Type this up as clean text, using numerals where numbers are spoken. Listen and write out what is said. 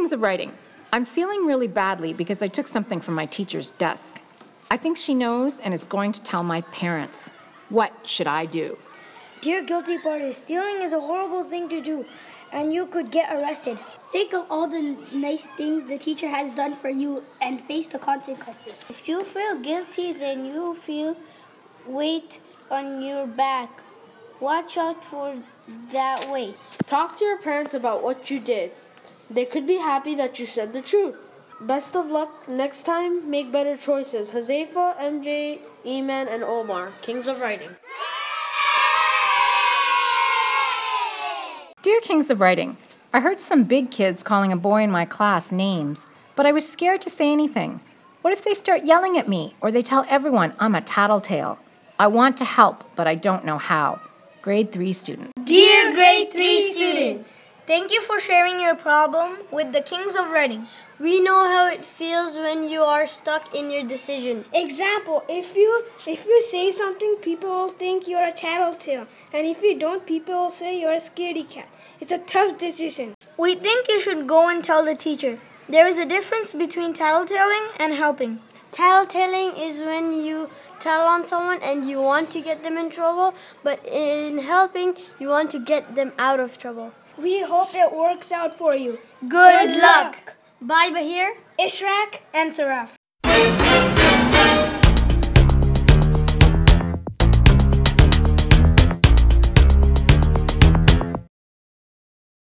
Kings of Writing. I'm feeling really badly because I took something from my teacher's desk. I think she knows and is going to tell my parents. What should I do? Dear guilty party, stealing is a horrible thing to do, and you could get arrested. Think of all the nice things the teacher has done for you and face the consequences. If you feel guilty, then you feel weight on your back. Watch out for that weight. Talk to your parents about what you did. They could be happy that you said the truth. Best of luck next time. Make better choices. Hazaifa, MJ, Eman, and Omar, Kings of Writing. Dear Kings of Writing, I heard some big kids calling a boy in my class names, but I was scared to say anything. What if they start yelling at me or they tell everyone I'm a tattletale? I want to help, but I don't know how. Grade 3 student. Dear Grade 3 student, thank you for sharing your problem with the Kings of Writing. We know how it feels when you are stuck in your decision. Example, if you say something, people will think you're a tattletale. And if you don't, people will say you're a scaredy cat. It's a tough decision. We think you should go and tell the teacher. There is a difference between tattletaling and helping. Tattletaling is when you tell on someone and you want to get them in trouble, but in helping, you want to get them out of trouble. We hope it works out for you. Good luck! Bye, Bahir, Ishraq, And Saraf.